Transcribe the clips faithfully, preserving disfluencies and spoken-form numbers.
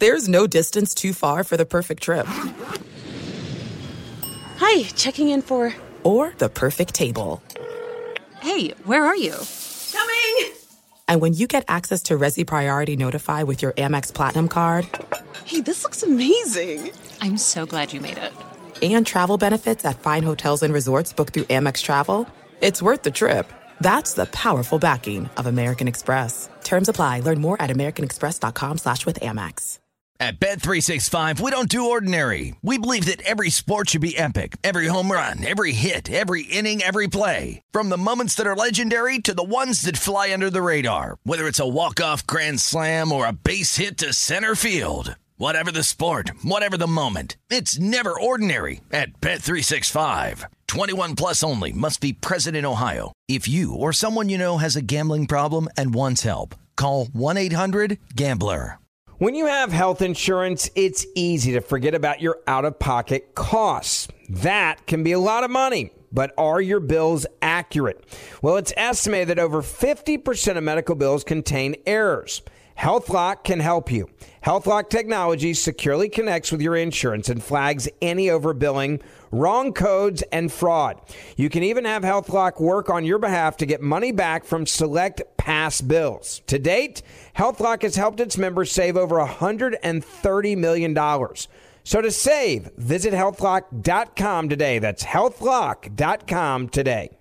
There's no distance too far for the perfect trip. Hi, checking in for... Or the perfect table. Hey, where are you? Coming! And when you get access to Resi Priority Notify with your Amex Platinum card... Hey, this looks amazing. I'm so glad you made it. And travel benefits at fine hotels and resorts booked through Amex Travel, it's worth the trip. That's the powerful backing of American Express. Terms apply. Learn more at americanexpress.com slash with Amex. At Bet three sixty-five, we don't do ordinary. We believe that every sport should be epic. Every home run, every hit, every inning, every play. From the moments that are legendary to the ones that fly under the radar. Whether it's a walk-off grand slam or a base hit to center field. Whatever the sport, whatever the moment, it's never ordinary at Bet three sixty-five. twenty-one plus only. Must be present in Ohio. If you or someone you know has a gambling problem and wants help, call one eight hundred gambler. When you have health insurance, it's easy to forget about your out-of-pocket costs. That can be a lot of money. But are your bills accurate? Well, it's estimated that over fifty percent of medical bills contain errors. HealthLock can help you. HealthLock technology securely connects with your insurance and flags any overbilling, wrong codes, and fraud. You can even have HealthLock work on your behalf to get money back from select past bills. To date, HealthLock has helped its members save over one hundred thirty million dollars. So to save, visit health lock dot com today. That's health lock dot com today.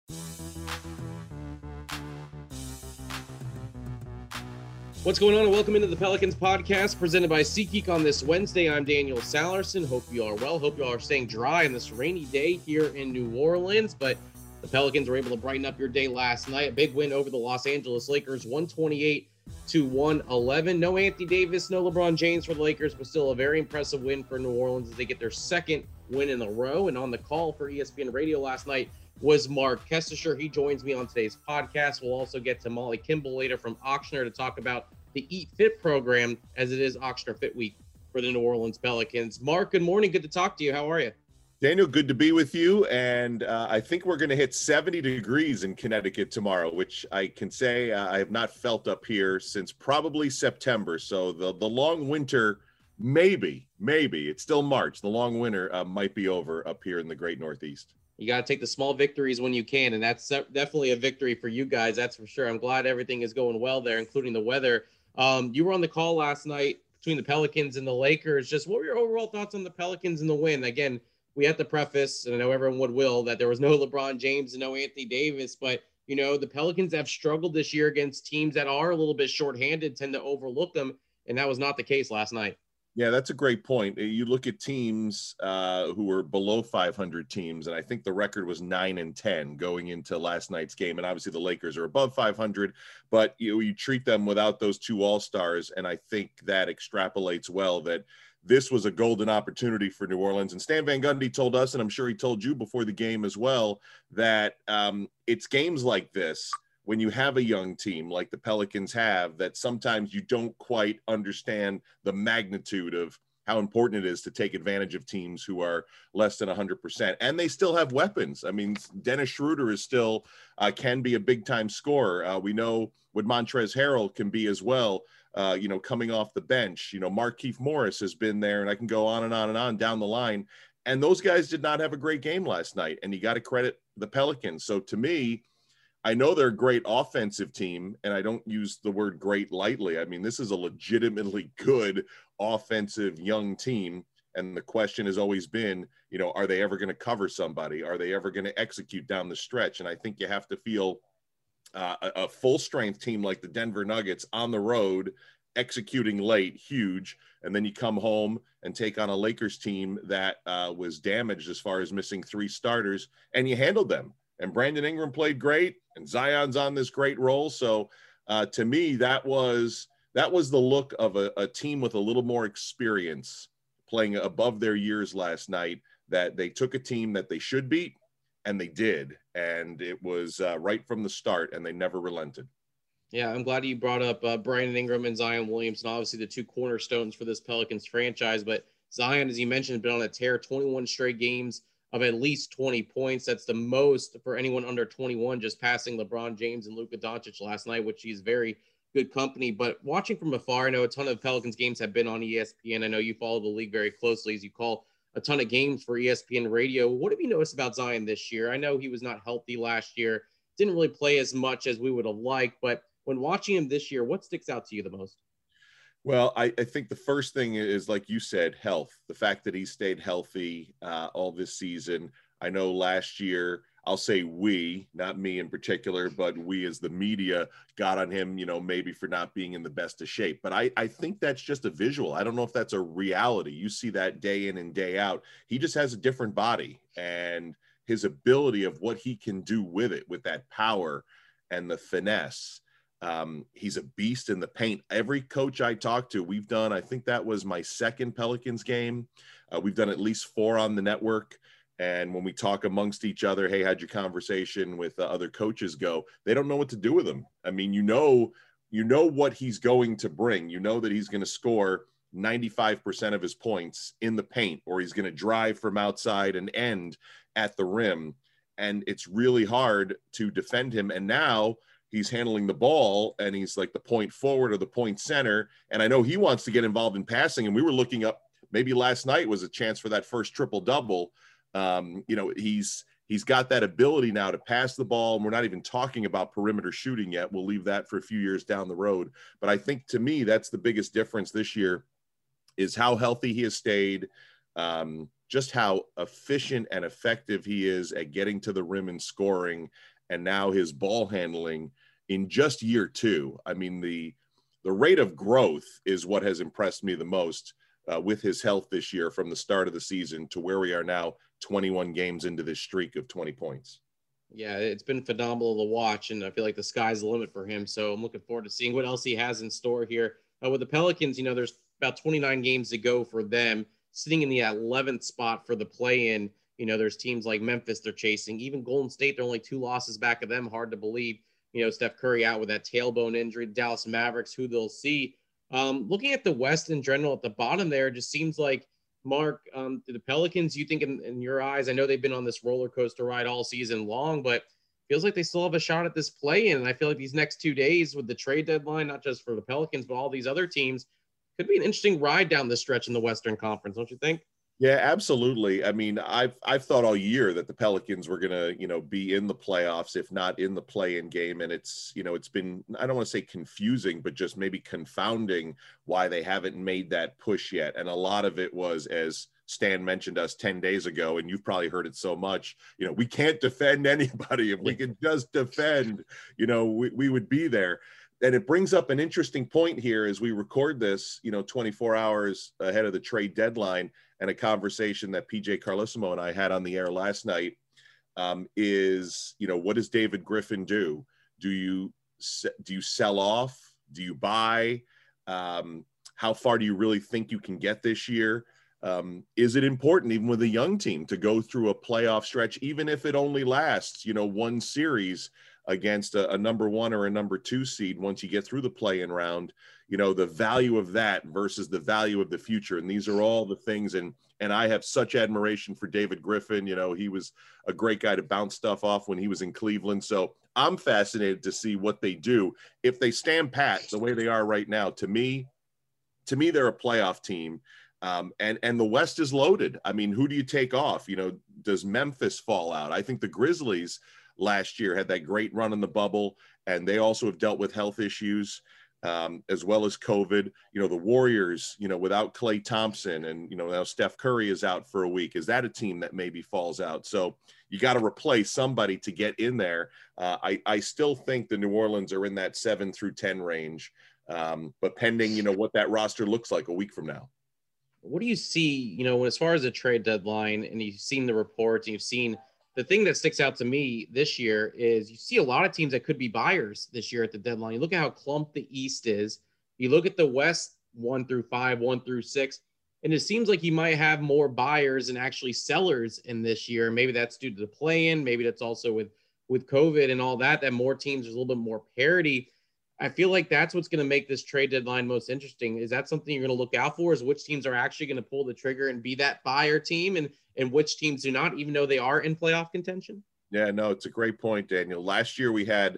What's going on, and welcome into the Pelicans podcast presented by SeatGeek on this Wednesday. I'm Daniel Salerson. Hope you all are well. Hope you all are staying dry on this rainy day here in New Orleans. But the Pelicans were able to brighten up your day last night. A big win over the Los Angeles Lakers, one twenty-eight to one eleven. No Anthony Davis, no LeBron James for the Lakers, but still a very impressive win for New Orleans as they get their second win in a row. And on the call for E S P N Radio last night was Mark Kestecher. He joins me on today's podcast. We'll also get to Molly Kimball later from Auctioner to talk about the Eat Fit program, as it is Auctioner Fit Week for the New Orleans Pelicans. Mark, good morning. Good to talk to you. How are you? Daniel, good to be with you. And uh, I think we're going to hit seventy degrees in Connecticut tomorrow, which I can say uh, I have not felt up here since probably September. So the, the long winter, maybe, maybe, it's still March. The long winter uh, might be over up here in the great Northeast. You got to take the small victories when you can, and that's definitely a victory for you guys, that's for sure. I'm glad everything is going well there, including the weather. Um, you were on the call last night between the Pelicans and the Lakers. Just what were your overall thoughts on the Pelicans and the win? Again, we have to preface, and I know everyone would will, that there was no LeBron James and no Anthony Davis, but, you know, the Pelicans have struggled this year against teams that are a little bit shorthanded, tend to overlook them, and that was not the case last night. Yeah, that's a great point. You look at teams uh, who were below five hundred teams, and I think the record was nine and ten going into last night's game. And obviously the Lakers are above five hundred, but you know, you treat them without those two All-Stars, and I think that extrapolates well that this was a golden opportunity for New Orleans. And Stan Van Gundy told us, and I'm sure he told you before the game as well, that um, it's games like this, when you have a young team like the Pelicans have, that sometimes you don't quite understand the magnitude of how important it is to take advantage of teams who are less than one hundred percent. And they still have weapons. I mean, Dennis Schroeder is still uh, can be a big-time scorer. Uh, we know what Montrezl Harrell can be as well, uh, you know, coming off the bench. You know, Markieff Morris has been there, and I can go on and on and on down the line. And those guys did not have a great game last night, and you got to credit the Pelicans. So to me, I know they're a great offensive team, and I don't use the word great lightly. I mean, this is a legitimately good offensive young team. And the question has always been, you know, are they ever going to cover somebody? Are they ever going to execute down the stretch? And I think you have to feel uh, a, a full strength team like the Denver Nuggets on the road, executing late, huge. And then you come home and take on a Lakers team that uh, was damaged as far as missing three starters, and you handled them. And Brandon Ingram played great, and Zion's on this great role. So uh, to me, that was that was the look of a, a team with a little more experience playing above their years last night, that they took a team that they should beat, and they did. And it was uh, right from the start, and they never relented. Yeah, I'm glad you brought up uh, Brandon Ingram and Zion Williamson, obviously the two cornerstones for this Pelicans franchise. But Zion, as you mentioned, has been on a tear, twenty-one straight games of at least twenty points. That's the most for anyone under twenty-one, just passing LeBron James and Luka Doncic last night, which he's very good company. But watching from afar, I know a ton of Pelicans games have been on E S P N. I know you follow the league very closely as you call a ton of games for E S P N radio. What have you noticed about Zion this year? I know he was not healthy last year, didn't really play as much as we would have liked, but when watching him this year, what sticks out to you the most? Well, I, I think the first thing is, like you said, health. The fact that he stayed healthy uh, all this season. I know last year, I'll say we, not me in particular, but we as the media got on him, you know, maybe for not being in the best of shape. But I, I think that's just a visual. I don't know if that's a reality. You see that day in and day out. He just has a different body, and his ability of what he can do with it, with that power and the finesse. Um, he's a beast in the paint. Every coach I talked to, we've done, I think that was my second Pelicans game. Uh, we've done at least four on the network. And when we talk amongst each other, hey, how'd your conversation with uh, other coaches go? They don't know what to do with him. I mean, you know, you know what he's going to bring. You know that he's going to score ninety-five percent of his points in the paint, or he's going to drive from outside and end at the rim. And it's really hard to defend him. And now he's handling the ball, and he's like the point forward or the point center. And I know he wants to get involved in passing. And we were looking up, maybe last night was a chance for that first triple double. Um, you know, he's, he's got that ability now to pass the ball. And we're not even talking about perimeter shooting yet. We'll leave that for a few years down the road. But I think to me, that's the biggest difference this year is how healthy he has stayed. Um, just how efficient and effective he is at getting to the rim and scoring. And now his ball handling in just year two. I mean, the, the rate of growth is what has impressed me the most uh, with his health this year from the start of the season to where we are now, twenty-one games into this streak of twenty points. Yeah, it's been phenomenal to watch, and I feel like the sky's the limit for him. So I'm looking forward to seeing what else he has in store here. Uh, with the Pelicans, you know, there's about twenty-nine games to go for them, sitting in the eleventh spot for the play-in. You know, there's teams like Memphis they're chasing. Even Golden State, they're only two losses back of them. Hard to believe. You know, Steph Curry out with that tailbone injury. Dallas Mavericks, who they'll see. Um, looking at the West in general, at the bottom there, it just seems like, Mark, um, the Pelicans, you think in, in your eyes, I know they've been on this roller coaster ride all season long, but feels like they still have a shot at this play-in. And I feel like these next two days with the trade deadline, not just for the Pelicans, but all these other teams, could be an interesting ride down the stretch in the Western Conference, don't you think? Yeah, absolutely. I mean, I've I've thought all year that the Pelicans were going to, you know, be in the playoffs, if not in the play-in game. And it's, you know, it's been, I don't want to say confusing, but just maybe confounding why they haven't made that push yet. And a lot of it was, as Stan mentioned us ten days ago, and you've probably heard it so much, you know, we can't defend anybody. If we could just defend, you know, we, we would be there. And it brings up an interesting point here as we record this, you know, twenty-four hours ahead of the trade deadline, and a conversation that P J Carlesimo and I had on the air last night um, is, you know, what does David Griffin do? Do you, do you sell off? Do you buy? Um, how far do you really think you can get this year? Um, is it important, even with a young team, to go through a playoff stretch, even if it only lasts, you know, one series against a, a number one or a number two seed once you get through the play-in round? You know, the value of that versus the value of the future. And these are all the things. And, and I have such admiration for David Griffin. You know, he was a great guy to bounce stuff off when he was in Cleveland. So I'm fascinated to see what they do. If they stand pat the way they are right now, to me, to me, they're a playoff team. Um, and, and the West is loaded. I mean, who do you take off? You know, does Memphis fall out? I think the Grizzlies last year had that great run in the bubble, and they also have dealt with health issues. Um, as well as COVID. You know, the Warriors, you know, without Klay Thompson, and, you know, now Steph Curry is out for a week. Is that a team that maybe falls out? So you got to replace somebody to get in there. Uh, I, I still think the New Orleans are in that seven through ten range, um, but pending, you know, what that roster looks like a week from now. What do you see, you know, as far as the trade deadline, and you've seen the reports, and you've seen the thing that sticks out to me this year is you see a lot of teams that could be buyers this year at the deadline. You look at how clumped the East is. You look at the West, one through five, one through six, and it seems like you might have more buyers and actually sellers in this year. Maybe that's due to the play-in. Maybe that's also with, with COVID and all that, that more teams, there's a little bit more parity. I feel like that's what's going to make this trade deadline most interesting. Is that something you're going to look out for, is which teams are actually going to pull the trigger and be that buyer team, and, and which teams do not, even though they are in playoff contention? Yeah, no, it's a great point, Daniel. Last year we had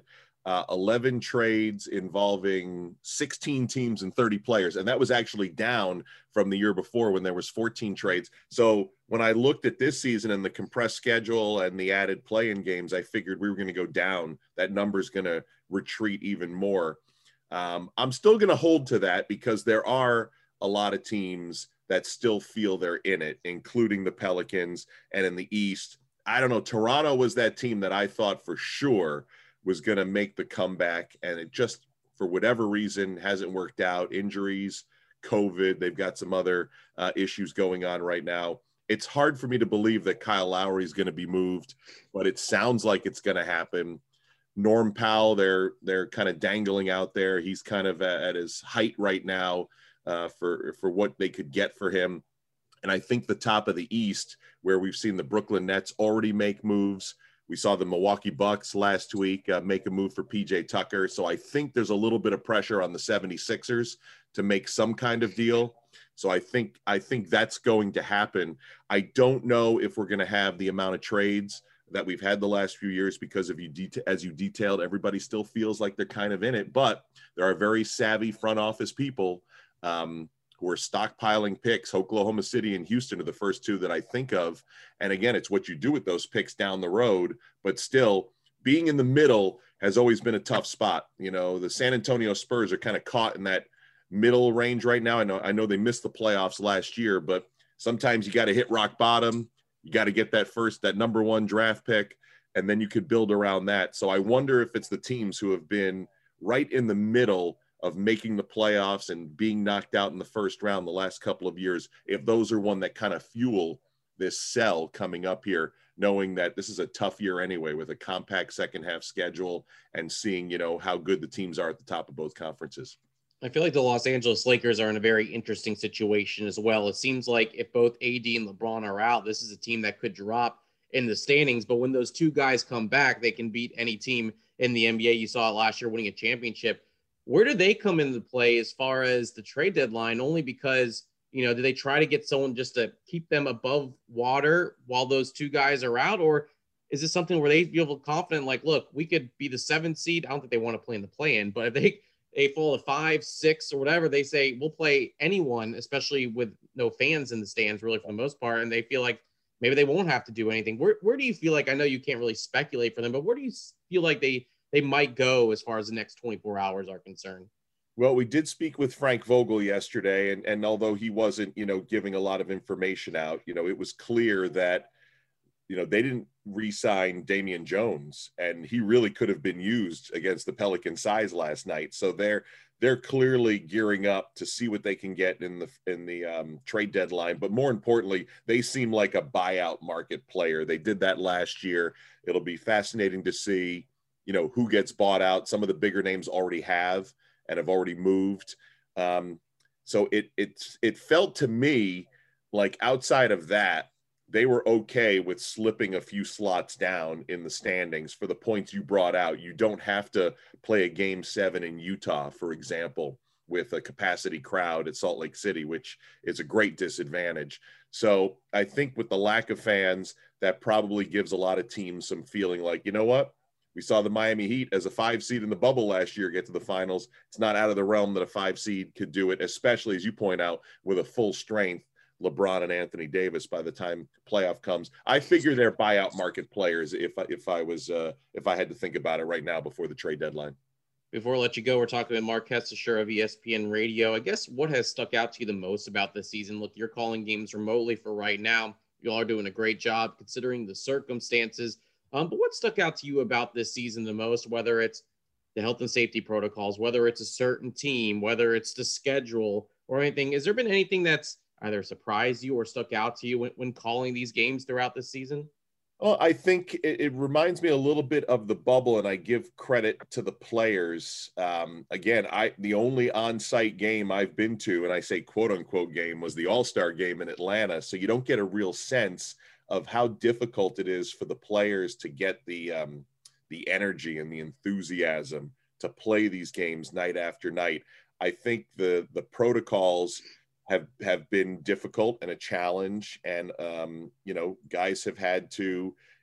uh, eleven trades involving sixteen teams and thirty players. And that was actually down from the year before when there was fourteen trades. So when I looked at this season and the compressed schedule and the added play-in games, I figured we were going to go down. That number's going to retreat even more. Um, I'm still going to hold to that because there are a lot of teams that still feel they're in it, including the Pelicans. And in the East, I don't know, Toronto was that team that I thought for sure was going to make the comeback, and it just, for whatever reason, hasn't worked out. Injuries, COVID, they've got some other uh, issues going on right now. It's hard for me to believe that Kyle Lowry is going to be moved, but it sounds like it's going to happen. Norm Powell, they're they're kind of dangling out there. He's kind of at, at his height right now uh, for for what they could get for him. And I think the top of the East, where we've seen the Brooklyn Nets already make moves. We saw the Milwaukee Bucks last week uh, make a move for P J Tucker. So I think there's a little bit of pressure on the seventy-sixers to make some kind of deal. So I think I think that's going to happen. I don't know if we're going to have the amount of trades that we've had the last few years because of you, deta- as you detailed, everybody still feels like they're kind of in it. But there are very savvy front office people um, who are stockpiling picks. Oklahoma City and Houston are the first two that I think of. And again, it's what you do with those picks down the road. But still, being in the middle has always been a tough spot. You know, the San Antonio Spurs are kind of caught in that middle range right now. I know, I know they missed the playoffs last year, but sometimes you got to hit rock bottom. You got to get that first, that number one draft pick, and then you could build around that. So I wonder if it's the teams who have been right in the middle of making the playoffs and being knocked out in the first round the last couple of years, if those are one that kind of fuel this sell coming up here, knowing that this is a tough year anyway with a compact second half schedule and seeing, you know, how good the teams are at the top of both conferences. I feel like the Los Angeles Lakers are in a very interesting situation as well. It seems like if both A D and LeBron are out, this is a team that could drop in the standings. But when those two guys come back, they can beat any team in the N B A. You saw it last year winning a championship. Where do they come into play as far as the trade deadline? Only because, you know, do they try to get someone just to keep them above water while those two guys are out? Or is this something where they feel confident, like, look, we could be the seventh seed? I don't think they want to play in the play-in, but if they – they fall to five, six, or whatever, they say, we'll play anyone, especially with no fans in the stands, really, for the most part. And they feel like maybe they won't have to do anything. Where where do you feel like, I know you can't really speculate for them, but where do you feel like they, they might go as far as the next twenty-four hours are concerned? Well, we did speak with Frank Vogel yesterday, and, and although he wasn't, you know, giving a lot of information out, you know, it was clear that, you know, they didn't re-sign Damian Jones, and he really could have been used against the Pelican size last night. So they're they're clearly gearing up to see what they can get in the in the um, trade deadline. But more importantly, they seem like a buyout market player. They did that last year. It'll be fascinating to see, you know, who gets bought out. Some of the bigger names already have and have already moved. Um, so it it it felt to me like outside of that, they were okay with slipping a few slots down in the standings for the points you brought out. You don't have to play a game seven in Utah, for example, with a capacity crowd at Salt Lake City, which is a great disadvantage. So I think with the lack of fans, that probably gives a lot of teams some feeling like, you know what? We saw the Miami Heat as a five seed in the bubble last year get to the finals. It's not out of the realm that a five seed could do it, especially, as you point out, with a full strength LeBron and Anthony Davis by the time playoff comes. I figure they're buyout market players if I, if I was uh, if I had to think about it right now before the trade deadline. Before I let you go, we're talking with Mark Hestisher of E S P N Radio. I guess what has stuck out to you the most about this season? Look, you're calling games remotely for right now. You all are doing a great job considering the circumstances. Um, but what stuck out to you about this season the most, whether it's the health and safety protocols, whether it's a certain team, whether it's the schedule or anything? Has there been anything that's either surprised you or stuck out to you when, when calling these games throughout this season? Well, I think it, it reminds me a little bit of the bubble, and I give credit to the players. Um, again, I the only on-site game I've been to, and I say quote-unquote game, was the All-Star game in Atlanta. So you don't get a real sense of how difficult it is for the players to get the um, the energy and the enthusiasm to play these games night after night. I think the the protocols have have been difficult and a challenge, and um you know guys have had to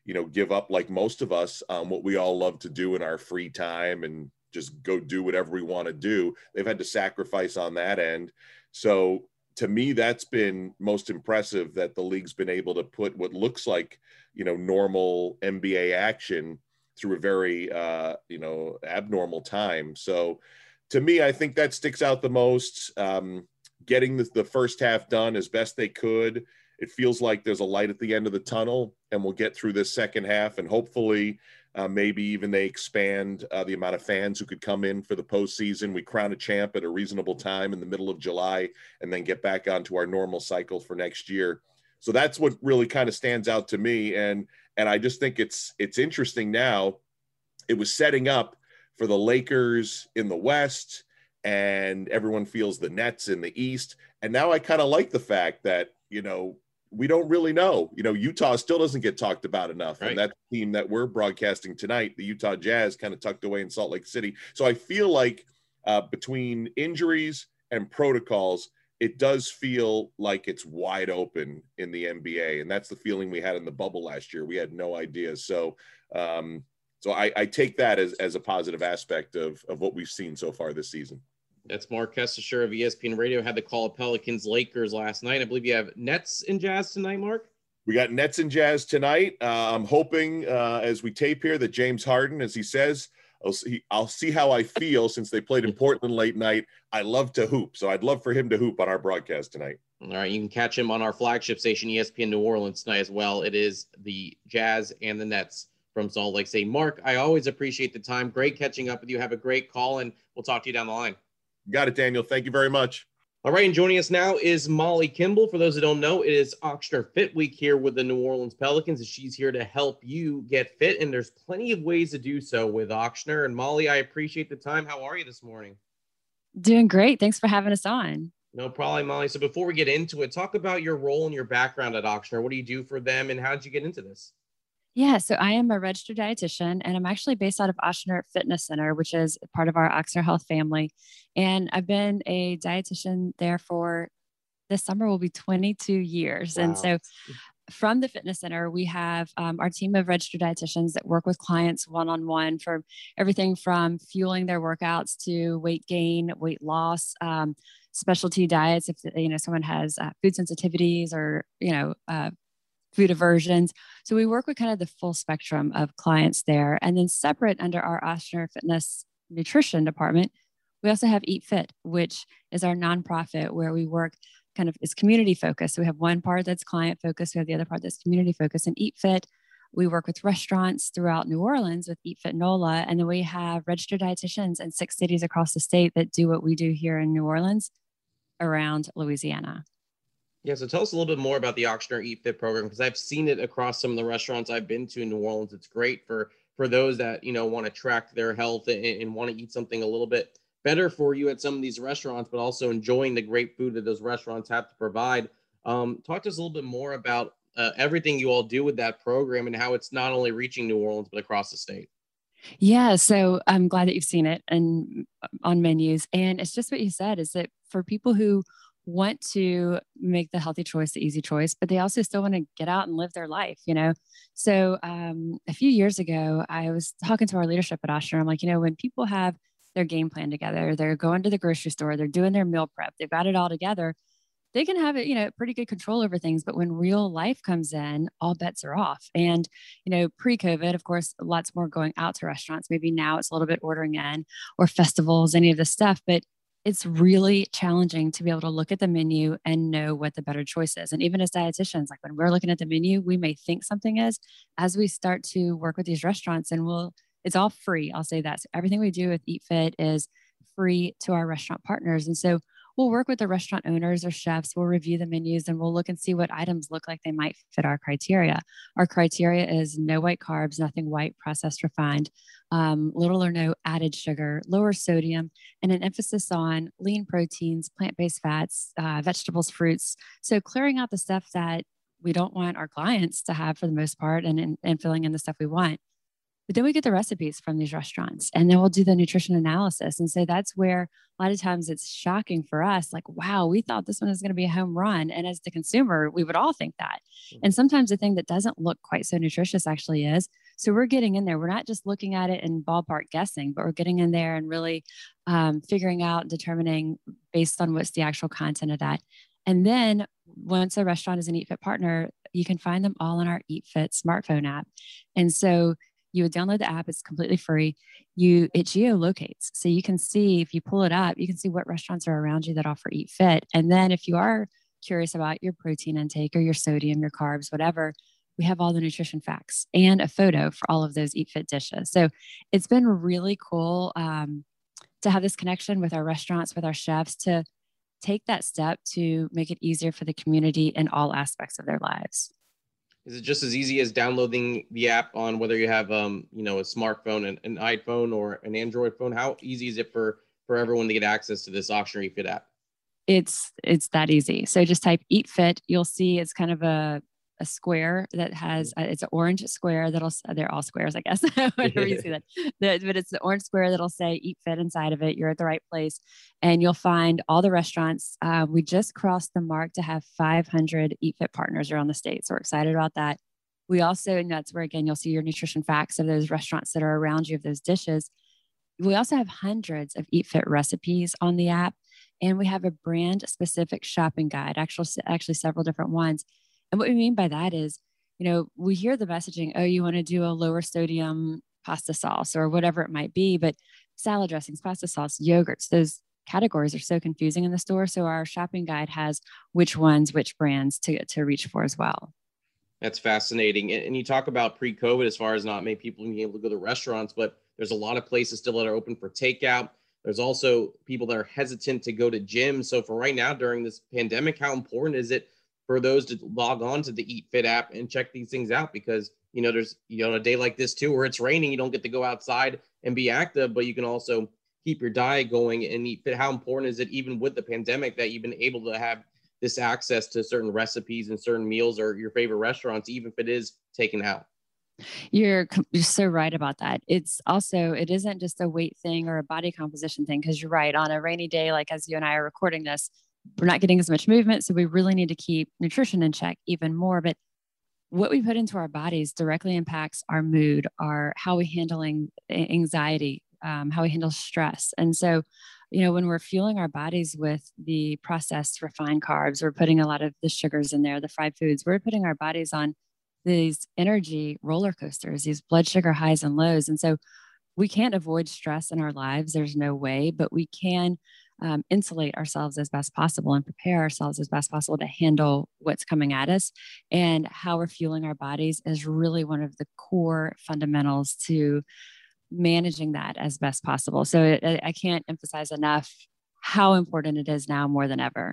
you know, give up, like most of us, um, what we all love to do in our free time and just go do whatever we want to do. They've had to sacrifice on that end. So to me, that's been most impressive, that the league's been able to put what looks like, you know, normal N B A action through a very, uh, you know, abnormal time. So to me, I think that sticks out the most. Um, getting the, the first half done as best they could. It feels like there's a light at the end of the tunnel, and we'll get through this second half, and hopefully uh, maybe even they expand uh, the amount of fans who could come in for the postseason. We crown a champ at a reasonable time in the middle of July, and then get back onto our normal cycle for next year. So that's what really kind of stands out to me. And, and I just think it's, it's interesting now. It was setting up for the Lakers in the West, and everyone feels the Nets in the East. And now I kind of like the fact that, you know, we don't really know. You know, Utah still doesn't get talked about enough. Right. And that team that we're broadcasting tonight, the Utah Jazz, kind of tucked away in Salt Lake City. So I feel like uh, between injuries and protocols, it does feel like it's wide open in the N B A. And that's the feeling we had in the bubble last year. We had no idea. So, um, so I, I take that as, as a positive aspect of, of what we've seen so far this season. That's Mark Kestecher of E S P N Radio. Had the call of Pelicans Lakers last night. I believe you have Nets and Jazz tonight, Mark. We got Nets and Jazz tonight. Uh, I'm hoping uh, as we tape here that James Harden, as he says, I'll see, I'll see how I feel since they played in Portland late night. I love to hoop, so I'd love for him to hoop on our broadcast tonight. All right, you can catch him on our flagship station, E S P N New Orleans, tonight as well. It is the Jazz and the Nets from Salt Lake City. Mark, I always appreciate the time. Great catching up with you. Have a great call, and we'll talk to you down the line. Got it, Daniel. Thank you very much. All right, and joining us now is Molly Kimball. For those that don't know, it is Ochsner Fit Week here with the New Orleans Pelicans, and she's here to help you get fit, and there's plenty of ways to do so with Ochsner. And Molly, I appreciate the time. How are you this morning? Doing great. Thanks for having us on. No problem, Molly. So before we get into it, talk about your role and your background at Ochsner. What do you do for them, and how did you get into this? Yeah, so I am a registered dietitian, and I'm actually based out of Ochsner Fitness Center, which is part of our Ochsner Health family. And I've been a dietitian there for, this summer will be twenty-two years. Wow. And so from the fitness center, we have um, our team of registered dietitians that work with clients one-on-one for everything from fueling their workouts to weight gain, weight loss, um, specialty diets. If, you know, someone has uh, food sensitivities or, you know, uh, food aversions. So we work with kind of the full spectrum of clients there. And then separate under our Ochsner Fitness Nutrition department, we also have Eat Fit, which is our nonprofit where we work kind of is community focused. So we have one part that's client focused. We have the other part that's community focused. And Eat Fit, we work with restaurants throughout New Orleans with Eat Fit NOLA. And then we have registered dietitians in six cities across the state that do what we do here in New Orleans around Louisiana. Yeah, so tell us a little bit more about the Ochsner Eat Fit program, because I've seen it across some of the restaurants I've been to in New Orleans. It's great for for those that, you know, want to track their health and, and want to eat something a little bit better for you at some of these restaurants, but also enjoying the great food that those restaurants have to provide. Um, talk to us a little bit more about uh, everything you all do with that program and how it's not only reaching New Orleans, but across the state. Yeah, so I'm glad that you've seen it and on menus. And it's just what you said, is that for people who want to make the healthy choice, the easy choice, but they also still want to get out and live their life, you know? So um, a few years ago, I was talking to our leadership at Ochsner. I'm like, you know, when people have their game plan together, they're going to the grocery store, they're doing their meal prep, they've got it all together, they can have it, you know, pretty good control over things. But when real life comes in, all bets are off. And, you know, pre-COVID, of course, lots more going out to restaurants. Maybe now it's a little bit ordering in, or festivals, any of this stuff, but it's really challenging to be able to look at the menu and know what the better choice is. And even as dietitians, like when we're looking at the menu, we may think something is, as we start to work with these restaurants, and we'll, it's all free. I'll say that. So everything we do with Eat Fit is free to our restaurant partners. And so we'll work with the restaurant owners or chefs. We'll review the menus and we'll look and see what items look like they might fit our criteria. Our criteria is no white carbs, nothing white, processed, refined, um, little or no added sugar, lower sodium, and an emphasis on lean proteins, plant-based fats, uh, vegetables, fruits. So clearing out the stuff that we don't want our clients to have for the most part, and, and, and filling in the stuff we want. But then we get the recipes from these restaurants, and then we'll do the nutrition analysis. And so that's where a lot of times it's shocking for us. Like, wow, we thought this one was going to be a home run. And as the consumer, we would all think that. And sometimes the thing that doesn't look quite so nutritious actually is. So we're getting in there. We're not just looking at it and ballpark guessing, but we're getting in there and really um, figuring out, determining based on what's the actual content of that. And then once a restaurant is an Eat Fit partner, you can find them all on our Eat Fit smartphone app. And so you would download the app. It's completely free. You, it geolocates. So you can see, if you pull it up, you can see what restaurants are around you that offer Eat Fit. And then if you are curious about your protein intake or your sodium, your carbs, whatever, we have all the nutrition facts and a photo for all of those Eat Fit dishes. So it's been really cool um, to have this connection with our restaurants, with our chefs, to take that step to make it easier for the community in all aspects of their lives. Is it just as easy as downloading the app on whether you have, um, you know, a smartphone, an, an iPhone, or an Android phone? How easy is it for, for everyone to get access to this Auctioneer Eat Fit app? It's, it's that easy. So just type Eat Fit. You'll see it's kind of a, a square that has, uh, it's an orange square that'll, they're all squares, I guess. Whenever you see that, the, but it's the orange square that'll say Eat Fit inside of it. You're at the right place, and you'll find all the restaurants. Uh, we just crossed the mark to have five hundred Eat Fit partners around the state. So we're excited about that. We also, and that's where, again, you'll see your nutrition facts of those restaurants that are around you, of those dishes. We also have hundreds of Eat Fit recipes on the app, and we have a brand specific shopping guide, actually, actually several different ones. And what we mean by that is, you know, we hear the messaging, oh, you want to do a lower sodium pasta sauce or whatever it might be, but salad dressings, pasta sauce, yogurts, those categories are so confusing in the store. So our shopping guide has which ones, which brands to, to reach for as well. That's fascinating. And, and you talk about pre-COVID as far as not many people being able to go to restaurants, but there's a lot of places still that are open for takeout. There's also people that are hesitant to go to gyms. So for right now, during this pandemic, how important is it for those to log on to the Eat Fit app and check these things out? Because, you know, there's, you know, a day like this too, where it's raining, you don't get to go outside and be active, but you can also keep your diet going and eat fit. How important is it, even with the pandemic, that you've been able to have this access to certain recipes and certain meals or your favorite restaurants, even if it is taken out? You're, you're so right about that. It's also, it isn't just a weight thing or a body composition thing, because you're right. On a rainy day, like as you and I are recording this, we're not getting as much movement. So we really need to keep nutrition in check even more. But what we put into our bodies directly impacts our mood, our, how we handling anxiety, um, how we handle stress. And so, you know, when we're fueling our bodies with the processed refined carbs, we're putting a lot of the sugars in there, the fried foods, we're putting our bodies on these energy roller coasters, these blood sugar highs and lows. And so we can't avoid stress in our lives. There's no way, but we can um, insulate ourselves as best possible and prepare ourselves as best possible to handle what's coming at us. And how we're fueling our bodies is really one of the core fundamentals to managing that as best possible. So it, I can't emphasize enough how important it is now more than ever.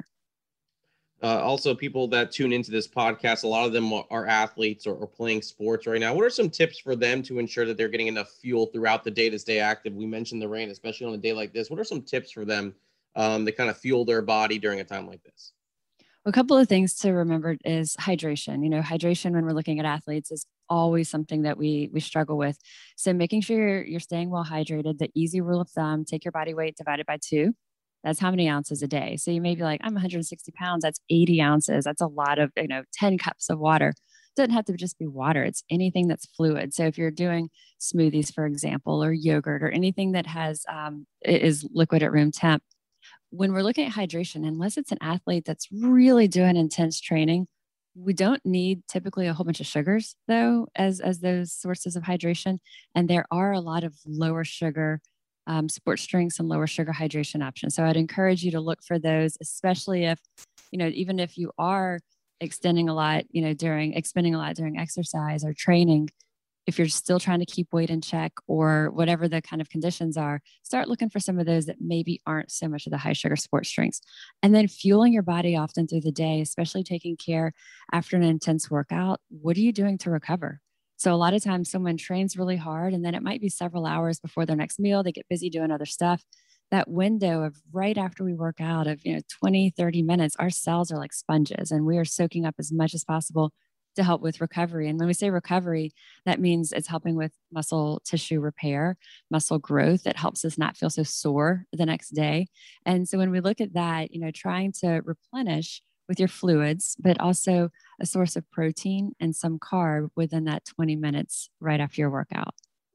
Uh, also, people that tune into this podcast, a lot of them are athletes or, or playing sports right now. What are some tips for them to ensure that they're getting enough fuel throughout the day to stay active? We mentioned the rain, especially on a day like this. What are some tips for them um, to kind of fuel their body during a time like this? A couple of things to remember is hydration. You know, hydration when we're looking at athletes is always something that we we struggle with. So making sure you're, you're staying well hydrated. The easy rule of thumb, take your body weight divided by two. That's how many ounces a day. So you may be like, I'm one hundred sixty pounds. That's eighty ounces. That's a lot of, you know, ten cups of water. It doesn't have to just be water. It's anything that's fluid. So if you're doing smoothies, for example, or yogurt or anything that has um, is liquid at room temp, when we're looking at hydration, unless it's an athlete that's really doing intense training, we don't need typically a whole bunch of sugars though, as, as those sources of hydration. And there are a lot of lower sugar Um, sports drinks and lower sugar hydration options. So I'd encourage you to look for those, especially if, you know, even if you are extending a lot, you know, during expending a lot during exercise or training, if you're still trying to keep weight in check or whatever the kind of conditions are, start looking for some of those that maybe aren't so much of the high sugar sports drinks. And then fueling your body often through the day, especially taking care after an intense workout. What are you doing to recover? So a lot of times someone trains really hard and then it might be several hours before their next meal. They get busy doing other stuff. That window of right after we work out of, you know, twenty, thirty minutes, our cells are like sponges and we are soaking up as much as possible to help with recovery. And when we say recovery, that means it's helping with muscle tissue repair, muscle growth. It helps us not feel so sore the next day. And so when we look at that, you know, trying to replenish with your fluids, but also a source of protein and some carb within that twenty minutes right after your workout.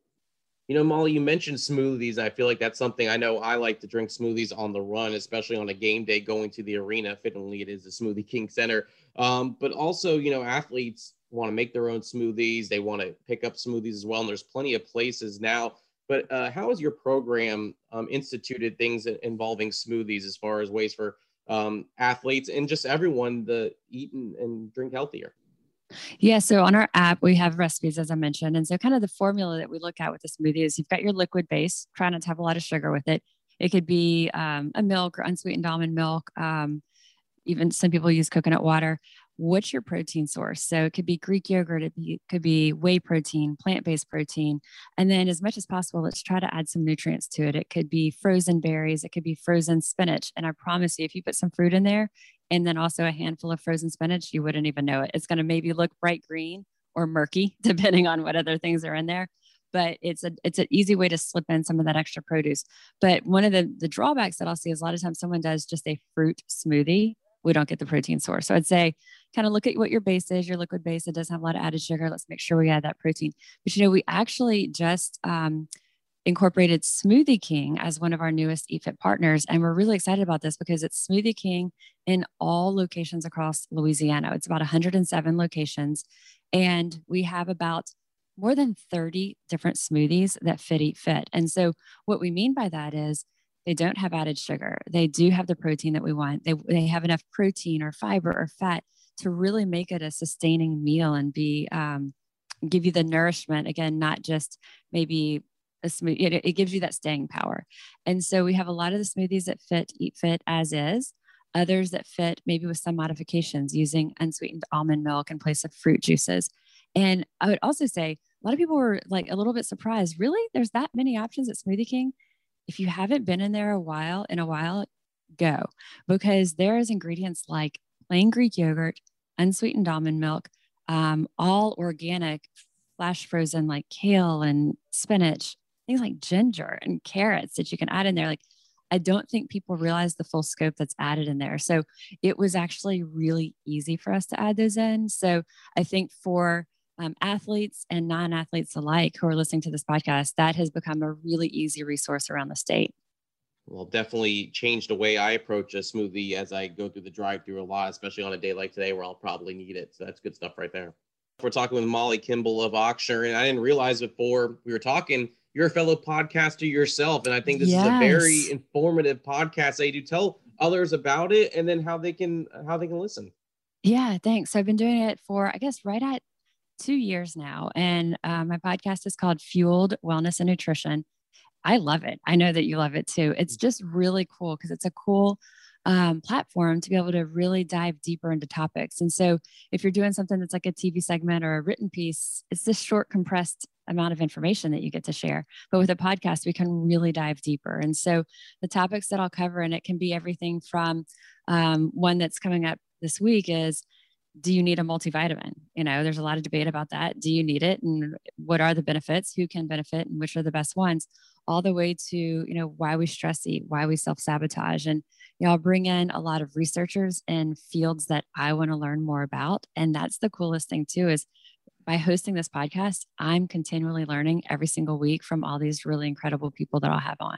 You know, Molly, you mentioned smoothies. I feel like that's something I know I like to drink smoothies on the run, especially on a game day going to the arena. Fittingly, it is the Smoothie King Center. Um, but also, you know, athletes want to make their own smoothies. They want to pick up smoothies as well. And there's plenty of places now. But uh, how has your program um, instituted things involving smoothies as far as ways for um, athletes and just everyone to eat and, and drink healthier? Yeah. So on our app, we have recipes, as I mentioned. And so kind of the formula that we look at with the smoothie is you've got your liquid base, try not to have a lot of sugar with it. It could be um, a milk or unsweetened almond milk. Um, even some people use coconut water. What's your protein source? So it could be Greek yogurt. It be, could be whey protein, plant-based protein. And then as much as possible, let's try to add some nutrients to it. It could be frozen berries. It could be frozen spinach. And I promise you, if you put some fruit in there, and then also a handful of frozen spinach, you wouldn't even know it. It's going to maybe look bright green or murky, depending on what other things are in there. But it's a it's an easy way to slip in some of that extra produce. But one of the, the drawbacks that I'll see is a lot of times someone does just a fruit smoothie. We don't get the protein source. So I'd say kind of look at what your base is, your liquid base. It doesn't have a lot of added sugar. Let's make sure we add that protein. But, you know, we actually just um, incorporated Smoothie King as one of our newest E F I T partners. And we're really excited about this because it's Smoothie King in all locations across Louisiana. It's about one hundred seven locations. And we have about more than thirty different smoothies that fit Eat Fit. And so what we mean by that is they don't have added sugar. They do have the protein that we want. They, they have enough protein or fiber or fat to really make it a sustaining meal and be um, give you the nourishment. Again, not just maybe a smoothie. It, it gives you that staying power. And so we have a lot of the smoothies that fit Eat Fit as is. Others that fit maybe with some modifications using unsweetened almond milk in place of fruit juices. And I would also say a lot of people were like a little bit surprised. Really? There's that many options at Smoothie King? If you haven't been in there a while, in a while, go, because there is ingredients like plain Greek yogurt, unsweetened almond milk, um, all organic, flash frozen like kale and spinach, things like ginger and carrots that you can add in there. Like, I don't think people realize the full scope that's added in there. So it was actually really easy for us to add those in. So I think for um, athletes and non-athletes alike who are listening to this podcast, that has become a really easy resource around the state. Well, definitely changed the way I approach a smoothie as I go through the drive-through a lot, especially on a day like today where I'll probably need it. So that's good stuff right there. We're talking with Molly Kimball of Ochsner, and I didn't realize before we were talking, you're a fellow podcaster yourself. And I think this yes. is a very informative podcast that you do. Tell others about it and then how they can, how they can listen. Yeah, thanks. So I've been doing it for, I guess, right at two years now. And uh, my podcast is called Fueled Wellness and Nutrition. I love it. I know that you love it too. It's just really cool because it's a cool um, platform to be able to really dive deeper into topics. And so if you're doing something that's like a T V segment or a written piece, it's this short, compressed amount of information that you get to share. But with a podcast, we can really dive deeper. And so the topics that I'll cover, and it can be everything from um, one that's coming up this week is, do you need a multivitamin? You know, there's a lot of debate about that. Do you need it? And what are the benefits? Who can benefit? And which are the best ones? All the way to, you know, why we stress eat, why we self-sabotage. And, you know, I'll bring in a lot of researchers in fields that I want to learn more about. And that's the coolest thing too, is by hosting this podcast, I'm continually learning every single week from all these really incredible people that I'll have on.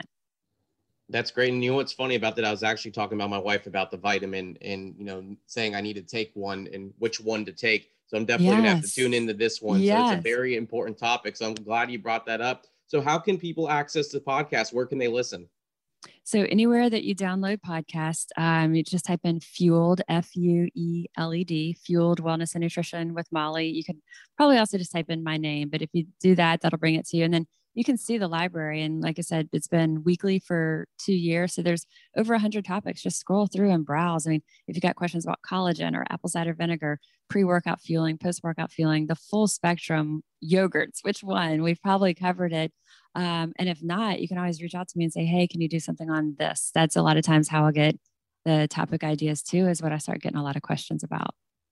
That's great. And you know what's funny about that? I was actually talking about my wife about the vitamin and, you know, saying I need to take one and which one to take. So I'm definitely yes. going to have to tune into this one. Yes. So it's a very important topic. So I'm glad you brought that up. So how can people access the podcast? Where can they listen? So anywhere that you download podcasts, um, you just type in Fueled, F U E L E D, Fueled Wellness and Nutrition with Molly. You could probably also just type in my name, but if you do that, that'll bring it to you. And then you can see the library. And like I said, it's been weekly for two years. So there's over a hundred topics. Just scroll through and browse. I mean, if you got questions about collagen or apple cider vinegar, pre-workout fueling, post-workout fueling, the full spectrum, yogurts, which one? We've probably covered it. Um, and if not, you can always reach out to me and say, hey, can you do something on this? That's a lot of times how I'll get the topic ideas too, is what I start getting a lot of questions about.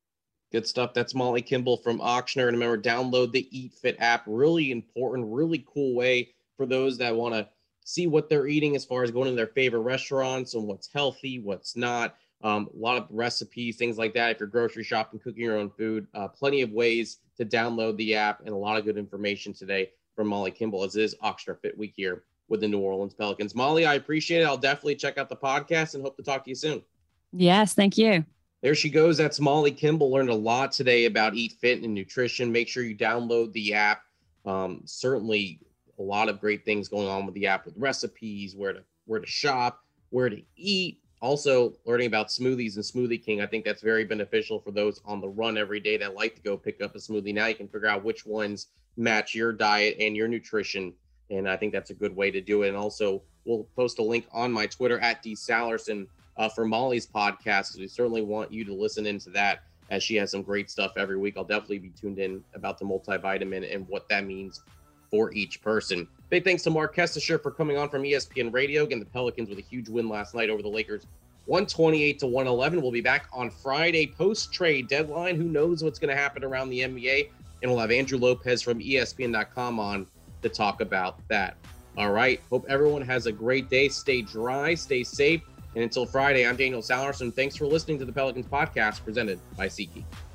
Good stuff. That's Molly Kimball from Auctioner. And remember, download the Eat Fit app. Really important, really cool way for those that want to see what they're eating as far as going to their favorite restaurants and what's healthy, what's not. Um, a lot of recipes, things like that. If you're grocery shopping, cooking your own food, uh, plenty of ways to download the app, and a lot of good information today from Molly Kimball, as is Auctioner Fit Week here with the New Orleans Pelicans. Molly, I appreciate it. I'll definitely check out the podcast and hope to talk to you soon. Yes, thank you. There she goes. That's Molly Kimball. Learned a lot today about Eat Fit and nutrition. Make sure you download the app. Um, certainly a lot of great things going on with the app, with recipes, where to where to shop, where to eat. Also learning about smoothies and Smoothie King. I think that's very beneficial for those on the run every day that like to go pick up a smoothie. Now you can figure out which ones match your diet and your nutrition. And I think that's a good way to do it. And also we'll post a link on my Twitter at D Salerson uh, for Molly's podcast. We certainly want you to listen into that, as she has some great stuff every week. I'll definitely be tuned in about the multivitamin and what that means for each person. Big thanks to Mark Kestisher for coming on from E S P N Radio. Again, the Pelicans with a huge win last night over the Lakers, one twenty-eight to one eleven. We'll be back on Friday post-trade deadline. Who knows what's going to happen around the N B A? And we'll have Andrew Lopez from E S P N dot com on to talk about that. All right. Hope everyone has a great day. Stay dry, stay safe. And until Friday, I'm Daniel Salerson. Thanks for listening to the Pelicans podcast presented by SeatGeek.